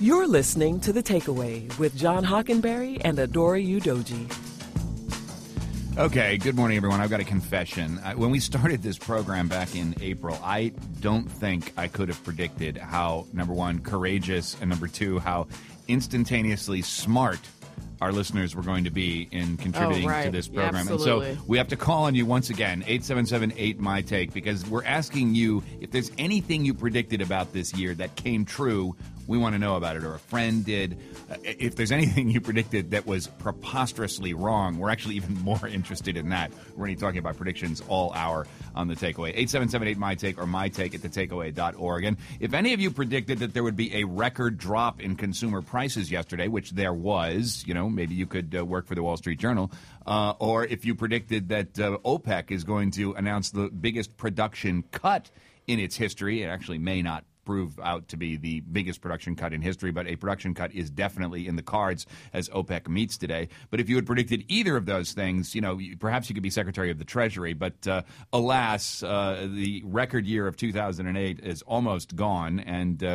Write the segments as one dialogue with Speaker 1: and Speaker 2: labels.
Speaker 1: You're listening to The Takeaway with John Hockenberry and Adora Udoji.
Speaker 2: Okay, good morning, everyone. I've got a confession. When we started this program back in April, I don't think I could have predicted how, number one, courageous, and number two, how instantaneously smart our listeners were going to be in contributing to this program.
Speaker 3: Yeah,
Speaker 2: and so we have to call on you once again, 877-8MyTake, because we're asking you if there's anything you predicted about this year that came true. We want to know about it, or a friend did. If there's anything you predicted that was preposterously wrong, we're actually even more interested in that. We're going to be talking about predictions all hour on The Takeaway. 877-8MyTake or mytake at thetakeaway.org. And if any of you predicted that there would be a record drop in consumer prices yesterday, which there was, maybe you could work for the Wall Street Journal, or if you predicted that OPEC is going to announce the biggest production cut in its history, it actually may not prove out to be the biggest production cut in history, but a production cut is definitely in the cards as OPEC meets today. But if you had predicted either of those things, perhaps you could be Secretary of the Treasury. But alas, the record year of 2008 is almost gone, and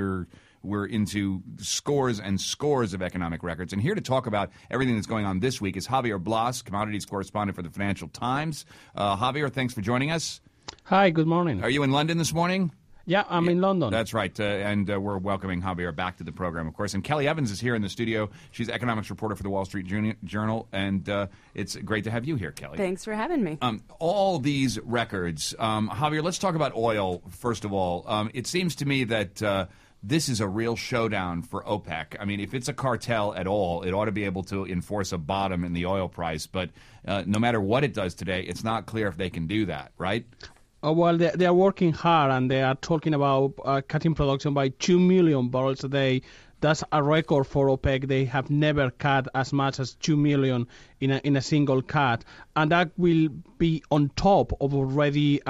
Speaker 2: we're into scores and scores of economic records. And here to talk about everything that's going on this week is Javier Blas, commodities correspondent for the Financial Times. Javier, thanks for joining us.
Speaker 4: Hi, good morning.
Speaker 2: Are you in London this morning?
Speaker 4: Yeah, I'm in London.
Speaker 2: That's right, and we're welcoming Javier back to the program, of course. And Kelly Evans is here in the studio. She's economics reporter for the Wall Street Journal, and it's great to have you here, Kelly.
Speaker 3: Thanks for having me.
Speaker 2: All these records. Javier, let's talk about oil, first of all. It seems to me that this is a real showdown for OPEC. I mean, if it's a cartel at all, it ought to be able to enforce a bottom in the oil price. But no matter what it does today, it's not clear if they can do that, right?
Speaker 4: Well, they are working hard, and they are talking about cutting production by 2 million barrels a day. That's a record for OPEC. They have never cut as much as 2 million in a single cut. And that will be on top of already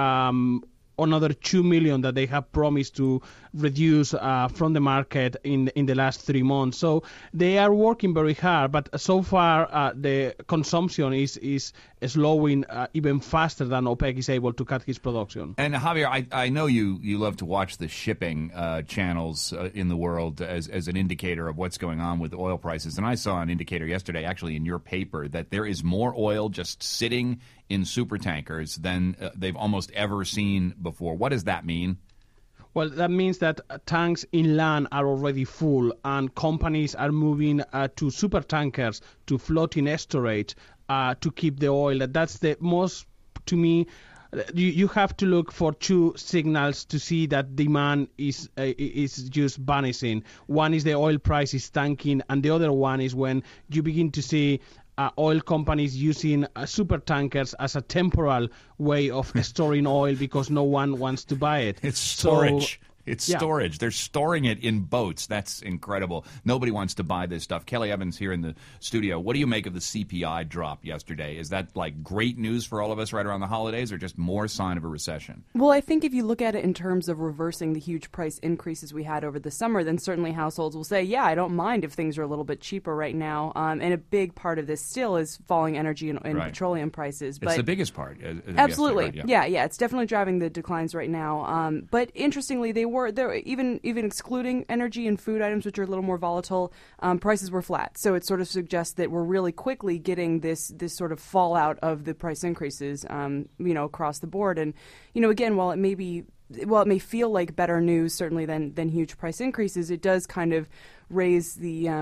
Speaker 4: another 2 million that they have promised to reduce from the market in the last 3 months. So they are working very hard, but so far the consumption is slowing even faster than OPEC is able to cut his production.
Speaker 2: And Javier, I know you love to watch the shipping channels in the world as an indicator of what's going on with oil prices. And I saw an indicator yesterday, actually in your paper, that there is more oil just sitting in supertankers than they've almost ever seen before. What does that mean?
Speaker 4: Well, that means that tanks inland are already full, and companies are moving to supertankers, to floating storage, to keep the oil. That's the most, to me, you have to look for two signals to see that demand is just vanishing. One is the oil price is tanking, and the other one is when you begin to see oil companies using super tankers as a temporal way of storing oil because no one wants to buy it.
Speaker 2: It's storage. Storage. They're storing it in boats. That's incredible. Nobody wants to buy this stuff. Kelly Evans here in the studio. What do you make of the CPI drop yesterday? Is that like great news for all of us right around the holidays, or just more sign of a recession?
Speaker 3: Well, I think if you look at it in terms of reversing the huge price increases we had over the summer, then certainly households will say, yeah, I don't mind if things are a little bit cheaper right now. And a big part of this still is falling energy and petroleum prices.
Speaker 2: It's the biggest part.
Speaker 3: Absolutely. Yeah. It's definitely driving the declines right now. But interestingly, they're even excluding energy and food items, which are a little more volatile, prices were flat. So it sort of suggests that we're really quickly getting this sort of fallout of the price increases, across the board. And, again, while it may feel like better news certainly than huge price increases, it does kind of raise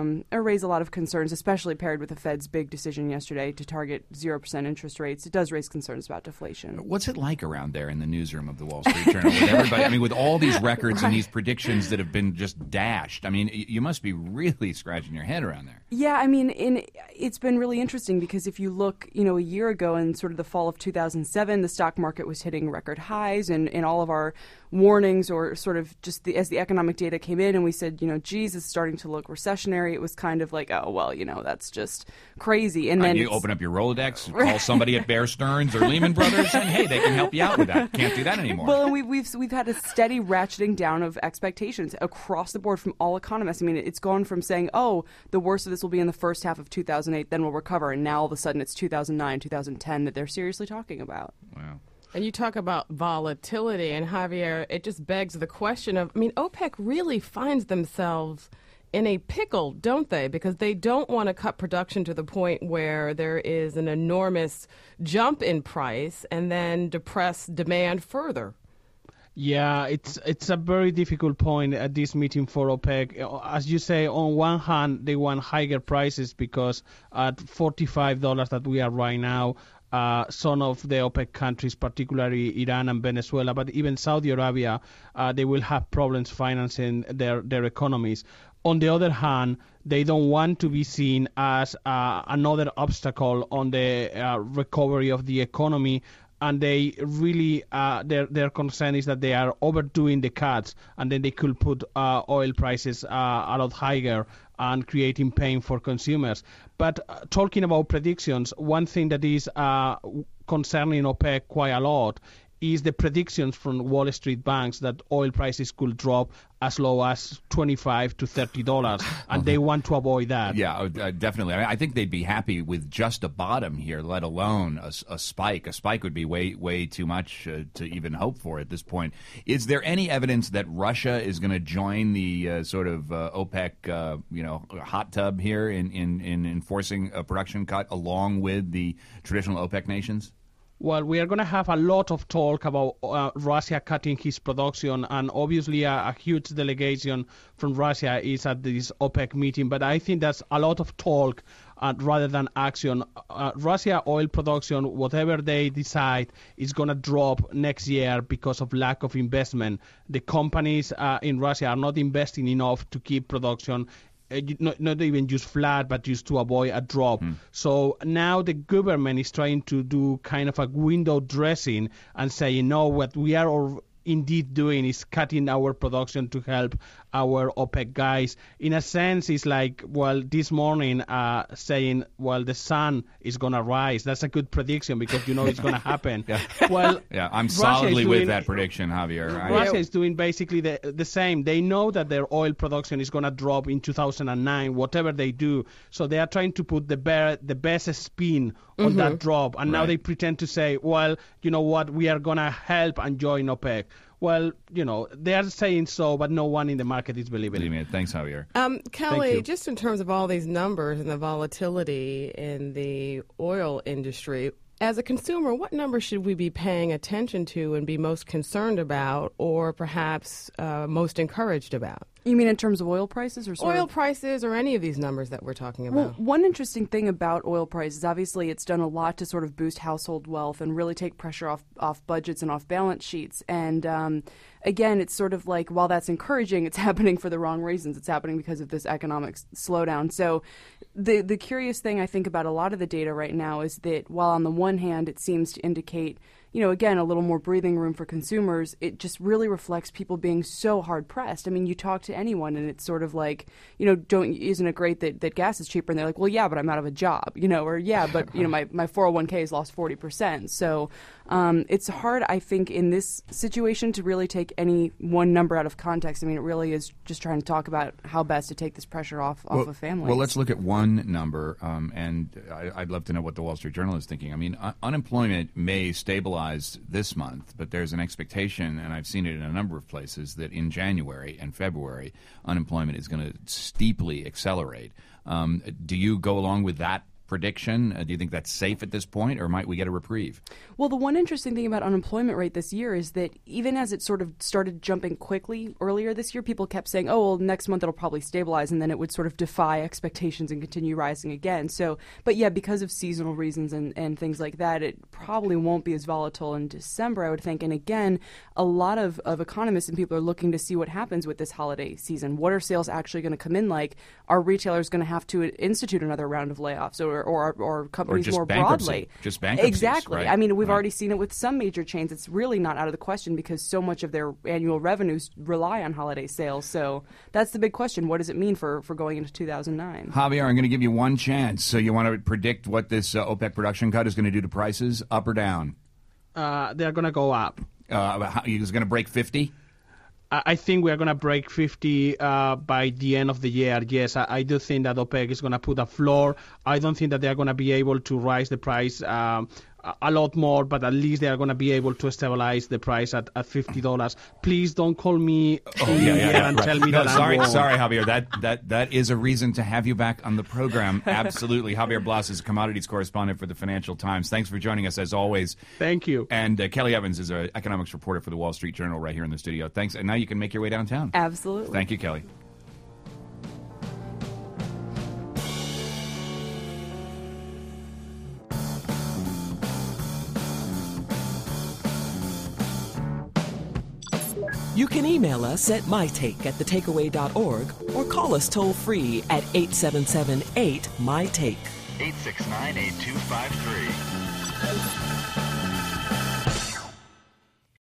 Speaker 3: a lot of concerns, especially paired with the Fed's big decision yesterday to target 0% interest rates. It does raise concerns about deflation.
Speaker 2: What's it like around there in the newsroom of the Wall Street Journal with everybody? I mean, with all these records and these predictions that have been just dashed, I mean, you must be really scratching your head around there.
Speaker 3: Yeah, I mean, it's been really interesting because if you look, a year ago in sort of the fall of 2007, the stock market was hitting record highs, and all of our warnings, or sort of just as the economic data came in and we said, geez, it's starting to look recessionary, it was kind of like, oh, well, that's just crazy. And then
Speaker 2: you open up your Rolodex, call somebody at Bear Stearns or Lehman Brothers, and hey, they can help you out with that. Can't do that anymore.
Speaker 3: Well, and we've had a steady ratcheting down of expectations across the board from all economists. I mean, it's gone from saying, oh, the worst of this will be in the first half of 2008, then we'll recover, and now all of a sudden it's 2009, 2010 that they're seriously talking about.
Speaker 2: Wow.
Speaker 5: And you talk about volatility, and Javier, it just begs the question of, OPEC really finds themselves in a pickle, don't they? Because they don't want to cut production to the point where there is an enormous jump in price and then depress demand further.
Speaker 4: Yeah, it's a very difficult point at this meeting for OPEC. As you say, on one hand, they want higher prices because at $45 that we are right now, some of the OPEC countries, particularly Iran and Venezuela, but even Saudi Arabia, they will have problems financing their economies. On the other hand, they don't want to be seen as another obstacle on the recovery of the economy, and they really their concern is that they are overdoing the cuts, and then they could put oil prices a lot higher and creating pain for consumers. But talking about predictions, one thing that is concerning OPEC quite a lot is the predictions from Wall Street banks that oil prices could drop as low as $25 to $30, and they want to avoid that.
Speaker 2: Yeah, definitely. I think they'd be happy with just a bottom here, let alone a spike. A spike would be way too much to even hope for at this point. Is there any evidence that Russia is going to join the sort of OPEC, hot tub here in enforcing a production cut along with the traditional OPEC nations?
Speaker 4: Well, we are going to have a lot of talk about Russia cutting his production, and obviously a huge delegation from Russia is at this OPEC meeting, but I think that's a lot of talk rather than action. Russia oil production, whatever they decide, is going to drop next year because of lack of investment. The companies in Russia are not investing enough to keep production not even just flat, but just to avoid a drop. So now the government is trying to do kind of a window dressing and saying, no, what we are indeed doing is cutting our production to help our OPEC guys. In a sense, it's like, well, this morning saying, well, the sun is going to rise. That's a good prediction because you know it's going to happen. Well,
Speaker 2: yeah, I'm solidly with that prediction, Javier.
Speaker 4: Russia is doing basically the same. They know that their oil production is going to drop in 2009, whatever they do. So they are trying to put the best spin on that drop. And now they pretend to say, well, you know what, we are going to help and join OPEC. Well, you know, they are saying so, but no one in the market is believing it.
Speaker 2: Thanks, Javier.
Speaker 5: Kelly, just in terms of all these numbers and the volatility in the oil industry, as a consumer, what number should we be paying attention to and be most concerned about, or perhaps most encouraged about?
Speaker 3: You mean in terms of oil prices, or
Speaker 5: oil prices, or any of these numbers that we're talking about?
Speaker 3: Well, one interesting thing about oil prices, obviously, it's done a lot to sort of boost household wealth and really take pressure off budgets and off balance sheets. And again, it's sort of like, while that's encouraging, it's happening for the wrong reasons. It's happening because of this economic slowdown. So the curious thing I think about a lot of the data right now is that while on the one hand it seems to indicate, you know, again, a little more breathing room for consumers, it just really reflects people being so hard pressed. I mean, you talk to anyone and it's sort of like, you know, isn't it great that gas is cheaper? And they're like, well, yeah, but I'm out of a job, you know, or yeah, but you know, my 401k has lost 40%. So it's hard, I think, in this situation to really take any one number out of context. I mean, it really is just trying to talk about how best to take this pressure off of families.
Speaker 2: Well, let's look at one number, and I'd love to know what the Wall Street Journal is thinking. I mean, unemployment may stabilize this month, but there's an expectation, and I've seen it in a number of places, that in January and February, unemployment is going to steeply accelerate. Do you go along with that prediction? Do you think that's safe at this point, or might we get a reprieve?
Speaker 3: Well, the one interesting thing about unemployment rate this year is that even as it sort of started jumping quickly earlier this year, people kept saying, oh, well, next month it'll probably stabilize, and then it would sort of defy expectations and continue rising again. So, but yeah, because of seasonal reasons and things like that, it probably won't be as volatile in December, I would think. And again, a lot of economists and people are looking to see what happens with this holiday season. What are sales actually going to come in like? Are retailers going to have to institute another round of layoffs, or companies more broadly?
Speaker 2: Just bankruptcies.
Speaker 3: Exactly.
Speaker 2: Right.
Speaker 3: I mean, we've already seen it with some major chains. It's really not out of the question because so much of their annual revenues rely on holiday sales. So that's the big question. What does it mean for going into 2009?
Speaker 2: Javier, I'm going to give you one chance. So you want to predict what this OPEC production cut is going to do to prices, up or down?
Speaker 4: They're going to go up.
Speaker 2: Is going to break 50?
Speaker 4: I think we are going to break 50 by the end of the year. Yes, I do think that OPEC is going to put a floor. I don't think that they are going to be able to rise the price a lot more, but at least they are going to be able to stabilize the price at $50. Please don't call me and tell me that I'm wrong.
Speaker 2: Sorry, Javier. That is a reason to have you back on the program. Absolutely. Javier Blas is a commodities correspondent for the Financial Times. Thanks for joining us, as always.
Speaker 4: Thank you.
Speaker 2: And Kelly Evans is an economics reporter for the Wall Street Journal right here in the studio. Thanks. And now you can make your way downtown.
Speaker 3: Absolutely.
Speaker 2: Thank you, Kelly.
Speaker 1: You can email us at mytake@thetakeaway.org or call us toll-free at 877-8-MyTake.
Speaker 6: 869-8253.